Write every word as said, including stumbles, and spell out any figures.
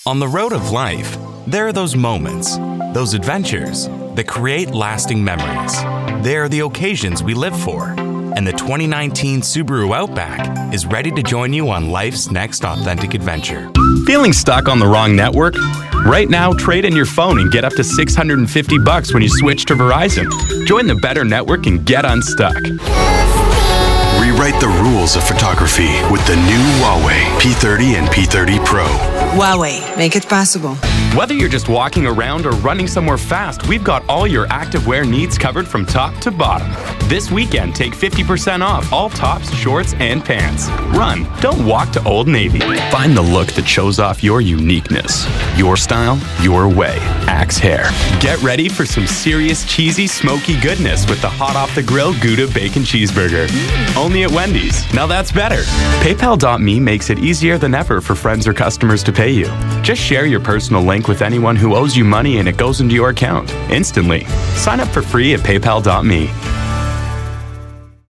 On the road of life, there are those moments, those adventures that create lasting memories. They are the occasions we live for. And the twenty nineteen Subaru Outback is ready to join you on life's next authentic adventure. Feeling stuck on the wrong network? Right now, trade in your phone and get up to six hundred fifty bucks when you switch to Verizon. Join the better network and get unstuck. Rewrite the rules of photography with the new Huawei P thirty and P thirty Pro. Huawei, make it possible. Whether you're just walking around or running somewhere fast, we've got all your activewear needs covered from top to bottom. This weekend, take fifty percent off all tops, shorts, and pants. Run, don't walk to Old Navy. Find the look that shows off your uniqueness. Your style, your way. Axe Hair. Get ready for some serious cheesy, smoky goodness with the hot off the grill Gouda Bacon Cheeseburger. Only at Wendy's. Now that's better. PayPal dot me makes it easier than ever for friends or customers to pay you. Just share your personal link with anyone who owes you money and it goes into your account instantly. Sign up for free at PayPal dot me.